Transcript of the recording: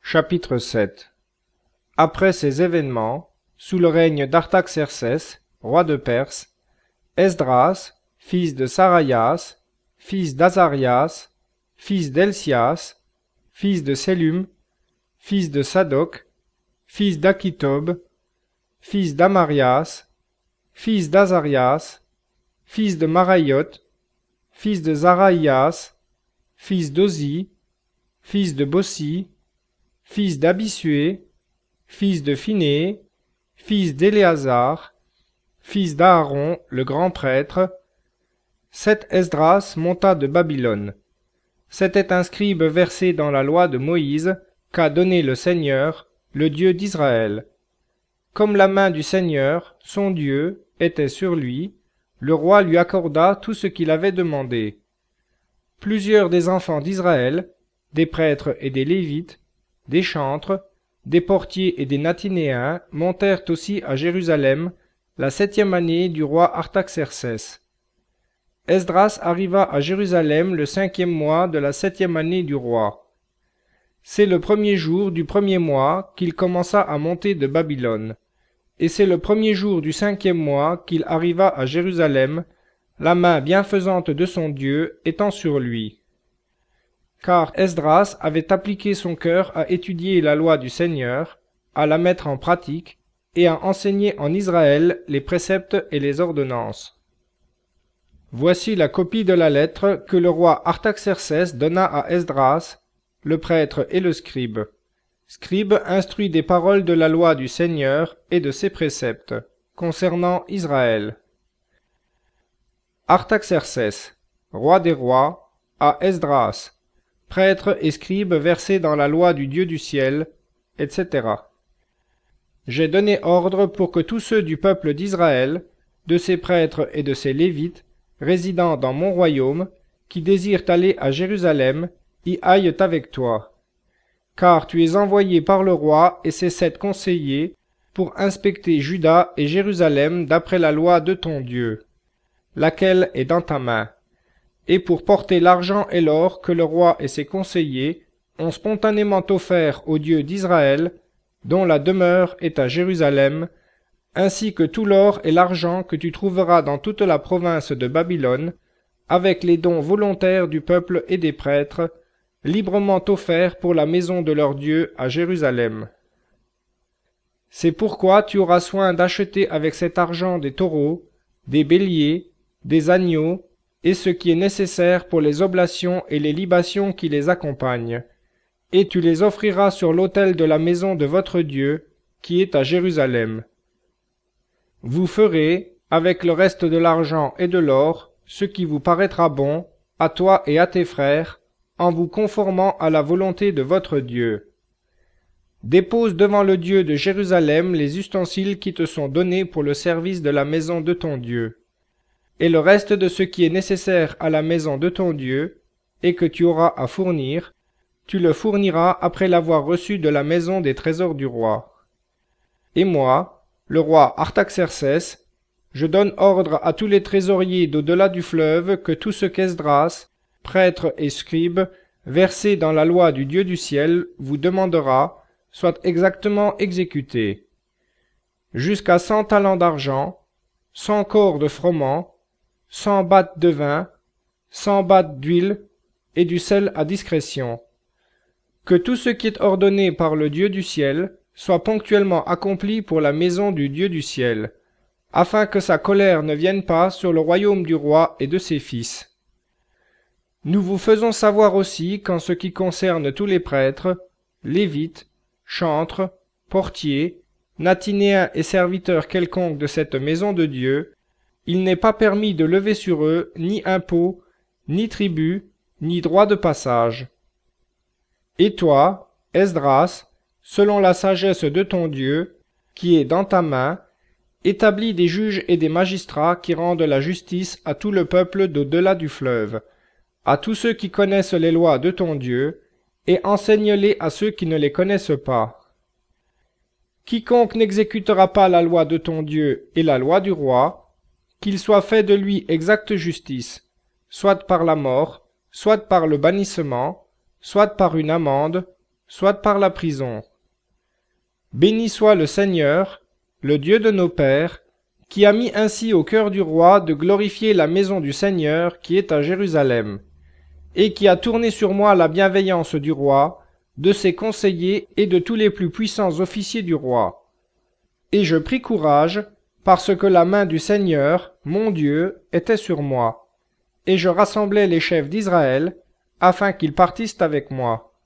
Chapitre 7. Après ces événements, sous le règne d'Artaxercès, roi de Perse, Esdras, fils de Sarayas, fils d'Azarias, fils d'Elsias, fils de Sélum, fils de Sadoc, fils d'Akitob, fils d'Amarias, fils d'Azarias, fils de Maraiot, fils de Zaraïas, fils d'Ozi, fils de Bossi, fils d'Abisué, fils de Phiné, fils d'Éléazar, fils d'Aaron, le grand prêtre, cet Esdras monta de Babylone. C'était un scribe versé dans la loi de Moïse qu'a donné le Seigneur, le Dieu d'Israël. Comme la main du Seigneur, son Dieu, était sur lui, le roi lui accorda tout ce qu'il avait demandé. Plusieurs des enfants d'Israël, des prêtres et des Lévites, des chantres, des portiers et des Natinéens montèrent aussi à Jérusalem la 7e année du roi Artaxercès. Esdras arriva à Jérusalem le 5e mois de la 7e année du roi. C'est le 1er jour du 1er mois qu'il commença à monter de Babylone, et c'est le 1er jour du 5e mois qu'il arriva à Jérusalem, la main bienfaisante de son Dieu étant sur lui. Car Esdras avait appliqué son cœur à étudier la loi du Seigneur, à la mettre en pratique, et à enseigner en Israël les préceptes et les ordonnances. Voici la copie de la lettre que le roi Artaxercès donna à Esdras, le prêtre et le scribe. Scribe instruit des paroles de la loi du Seigneur et de ses préceptes, concernant Israël. Artaxercès, roi des rois, à Esdras, prêtre et scribe versé dans la loi du Dieu du ciel, etc. J'ai donné ordre pour que tous ceux du peuple d'Israël, de ses prêtres et de ses lévites, résidant dans mon royaume, qui désirent aller à Jérusalem, y aillent avec toi. Car tu es envoyé par le roi et ses 7 conseillers pour inspecter Juda et Jérusalem d'après la loi de ton Dieu, laquelle est dans ta main, et pour porter l'argent et l'or que le roi et ses conseillers ont spontanément offert au Dieu d'Israël, dont la demeure est à Jérusalem, ainsi que tout l'or et l'argent que tu trouveras dans toute la province de Babylone, avec les dons volontaires du peuple et des prêtres, librement offerts pour la maison de leur Dieu à Jérusalem. C'est pourquoi tu auras soin d'acheter avec cet argent des taureaux, des béliers, des agneaux, et ce qui est nécessaire pour les oblations et les libations qui les accompagnent, et tu les offriras sur l'autel de la maison de votre Dieu, qui est à Jérusalem. Vous ferez, avec le reste de l'argent et de l'or, ce qui vous paraîtra bon, à toi et à tes frères, en vous conformant à la volonté de votre Dieu. Dépose devant le Dieu de Jérusalem les ustensiles qui te sont donnés pour le service de la maison de ton Dieu. Et le reste de ce qui est nécessaire à la maison de ton Dieu, et que tu auras à fournir, tu le fourniras après l'avoir reçu de la maison des trésors du roi. Et moi, le roi Artaxercès, je donne ordre à tous les trésoriers d'au-delà du fleuve que tout ce qu'Esdras, prêtre et scribe, versé dans la loi du Dieu du ciel, vous demandera, soit exactement exécuté. Jusqu'à 100 talents d'argent, 100 corps de froment, 100 battes de vin, 100 battes d'huile, et du sel à discrétion. Que tout ce qui est ordonné par le Dieu du ciel soit ponctuellement accompli pour la maison du Dieu du ciel, afin que sa colère ne vienne pas sur le royaume du roi et de ses fils. Nous vous faisons savoir aussi qu'en ce qui concerne tous les prêtres, lévites, chantres, portiers, natinéens et serviteurs quelconques de cette maison de Dieu, il n'est pas permis de lever sur eux ni impôt, ni tribut, ni droit de passage. Et toi, Esdras, selon la sagesse de ton Dieu, qui est dans ta main, établis des juges et des magistrats qui rendent la justice à tout le peuple d'au-delà du fleuve, à tous ceux qui connaissent les lois de ton Dieu, et enseigne-les à ceux qui ne les connaissent pas. Quiconque n'exécutera pas la loi de ton Dieu et la loi du roi, qu'il soit fait de lui exacte justice, soit par la mort, soit par le bannissement, soit par une amende, soit par la prison. Béni soit le Seigneur, le Dieu de nos pères, qui a mis ainsi au cœur du roi de glorifier la maison du Seigneur qui est à Jérusalem, et qui a tourné sur moi la bienveillance du roi, de ses conseillers et de tous les plus puissants officiers du roi. Et je pris courage, parce que la main du Seigneur, mon Dieu, était sur moi, et je rassemblai les chefs d'Israël, afin qu'ils partissent avec moi.